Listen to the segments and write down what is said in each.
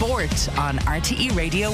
Sport on RTE Radio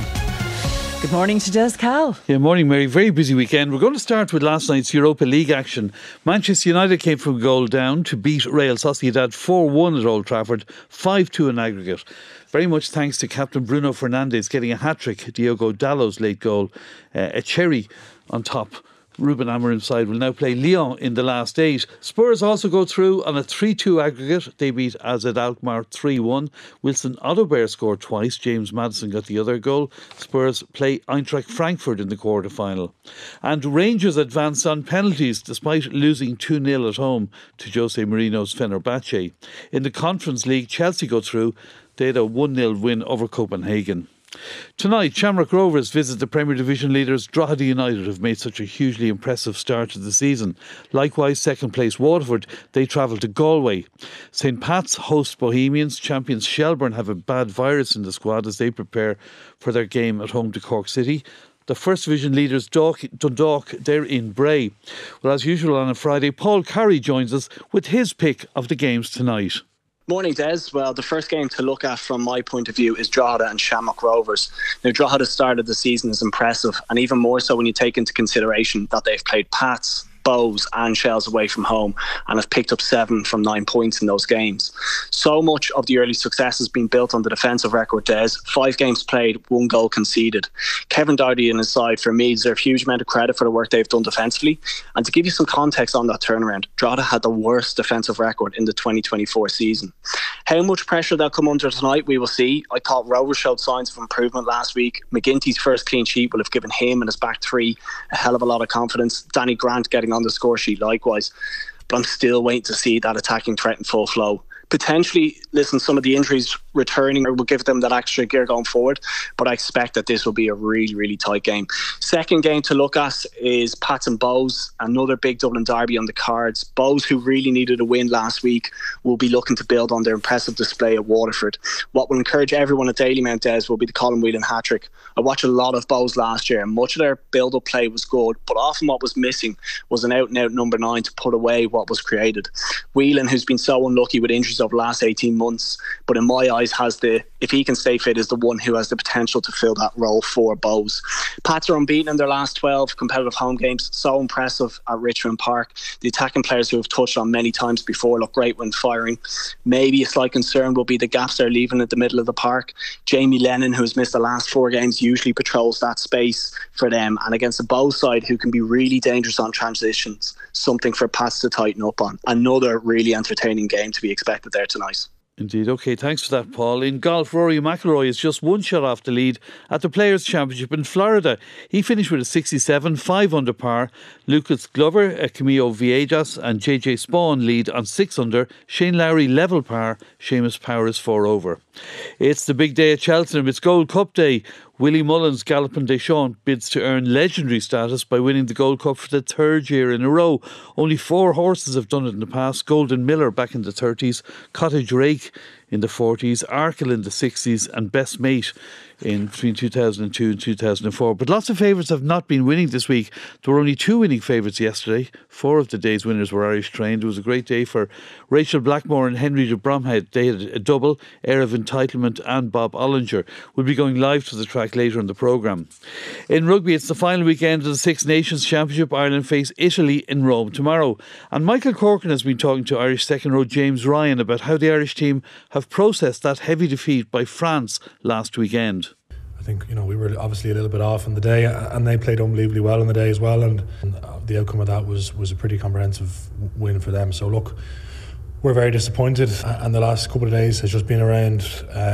1. Good morning to Des Cal. Yeah, morning, Mary. Very busy weekend. We're going to start with last night's Europa League action. Manchester United came from goal down to beat Real Sociedad 4-1 at Old Trafford, 5-2 in aggregate. Very much thanks to captain Bruno Fernandes getting a hat-trick. Diogo Dalot's late goal, a cherry on top. Ruben Amorim's side will now play Lyon in the last 8. Spurs also go through on a 3-2 aggregate. They beat AZ Alkmaar 3-1. Wilson Odobert scored twice. James Maddison got the other goal. Spurs play Eintracht Frankfurt in the quarter-final. And Rangers advanced on penalties despite losing 2-0 at home to Jose Mourinho's Fenerbahce. In the Conference League, Chelsea go through. They had a 1-0 win over Copenhagen. Tonight, Shamrock Rovers visit the Premier Division leaders Drogheda United, who have made such a hugely impressive start to the season. Likewise, second place Waterford, they travel to Galway. St Pat's host Bohemians. Champions Shelbourne have a bad virus in the squad as they prepare for their game at home to Cork City. The First Division leaders Dundalk, they're in Bray. Well, as usual on a Friday, Paul Carey joins us with his pick of the games tonight. Morning, Des. Well, the first game to look at from my point of view is Drogheda and Shamrock Rovers. Now, Drogheda started the season as impressive, and even more so when you take into consideration that they've played Pats, Bows and Shells away from home and have picked up 7 from 9 points in those games. So much of the early success has been built on the defensive record, Des. 5 games played, 1 goal conceded. Kevin Doherty and his side, for me, deserve a huge amount of credit for the work they've done defensively. And to give you some context on that turnaround, Drogheda had the worst defensive record in the 2024 season. How much pressure they'll come under tonight, we will see. I thought Rovers showed signs of improvement last week. McGinty's first clean sheet will have given him and his back 3 a hell of a lot of confidence. Danny Grant getting on the score sheet likewise, but I'm still waiting to see that attacking threat in full flow. Potentially, listen, some of the injuries returning will give them that extra gear going forward, but I expect that this will be a really, really tight game. Second game to look at is Pats and Bows, another big Dublin derby on the cards. Bows, who really needed a win last week, will be looking to build on their impressive display at Waterford. What will encourage everyone at Dalymount, Des, will be the Colin Whelan hat-trick. I watched a lot of Bows last year, and much of their build-up play was good, but often what was missing was an out-and-out number 9 to put away what was created. Whelan, who's been so unlucky with injuries over the last 18 months, but in my eyes if he can stay fit, is the one who has the potential to fill that role for Bows. Pats are unbeaten in their last 12 competitive home games, so impressive at Richmond Park. The attacking players who have touched on many times before look great when firing. Maybe a slight concern will be the gaps they're leaving at the middle of the park. Jamie Lennon, who has missed the last 4 games, usually patrols that space for them, and against the Bows side, who can be really dangerous on transitions, something for Pats to tighten up on. Another really entertaining game to be expected there tonight. Indeed. OK, thanks for that, Paul. In golf, Rory McIlroy is just 1 shot off the lead at the Players' Championship in Florida. He finished with a 67, 5 under par. Lucas Glover, Camilo Villegas and JJ Spawn lead on 6 under. Shane Lowry level par. Seamus Power is 4 over. It's the big day at Cheltenham. It's Gold Cup day. Willie Mullins Galopin Des Champs bids to earn legendary status by winning the Gold Cup for the 3rd year in a row. Only 4 horses have done it in the past. Golden Miller back in the 30s, Cottage Rake in the 40s, Arkle in the 60s and Best Mate in between 2002 and 2004. But lots of favourites have not been winning this week. There were only 2 winning favourites yesterday. 4 of the day's winners were Irish trained. It was a great day for Rachel Blackmore and Henry de Bromhead. They had a double, Air of Entitlement and Bob Ollinger. We'll be going live to the track later in the programme. In rugby, it's the final weekend of the Six Nations Championship. Ireland face Italy in Rome tomorrow. And Michael Corkin has been talking to Irish second row James Ryan about how the Irish team have processed that heavy defeat by France last weekend. I think, we were obviously a little bit off on the day, and they played unbelievably well on the day as well, and the outcome of that was a pretty comprehensive win for them. So look, we're very disappointed, and the last couple of days has just been around,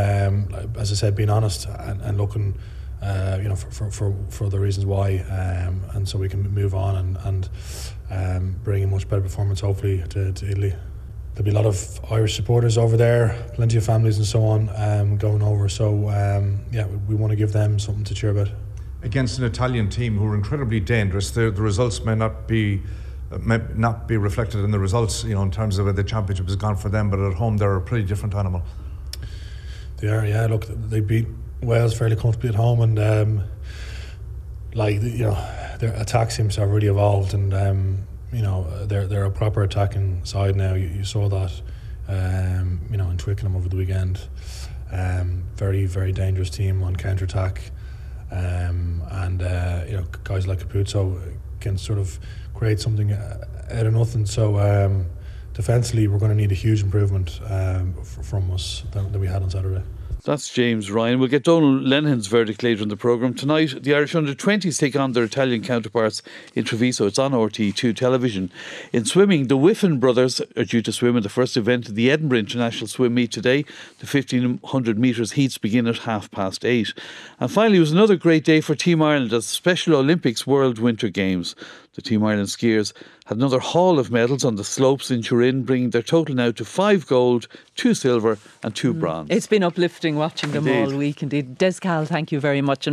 as I said, being honest and looking for the reasons why, and so we can move on and bring a much better performance hopefully to Italy. There'll be a lot of Irish supporters over there, plenty of families and so on going over. So, we want to give them something to cheer about. Against an Italian team who are incredibly dangerous, the results may not be reflected in the results, in terms of where the championship has gone for them, but at home they're a pretty different animal. They are, yeah. Look, they beat Wales fairly comfortably at home, and their attack seems to have really evolved, and they're a proper attacking side now. You saw that, in Twickenham over the weekend. very, very dangerous team on counter-attack. And guys like Caputo can sort of create something out of nothing. So defensively, we're going to need a huge improvement from us than we had on Saturday. That's James Ryan. We'll get Donal Lenihan's verdict later in the programme. Tonight, the Irish under-20s take on their Italian counterparts in Treviso. It's on RTE2 television. In swimming, the Whiffen brothers are due to swim in the first event of the Edinburgh International Swim Meet today. The 1,500 metres heats begin at 8:30. And finally, it was another great day for Team Ireland as Special Olympics World Winter Games. The Team Ireland skiers had another haul of medals on the slopes in Turin, bringing their total now to 5 gold, 2 silver and 2 bronze. It's been uplifting watching them Indeed. all week indeed. Des Cal, thank you very much.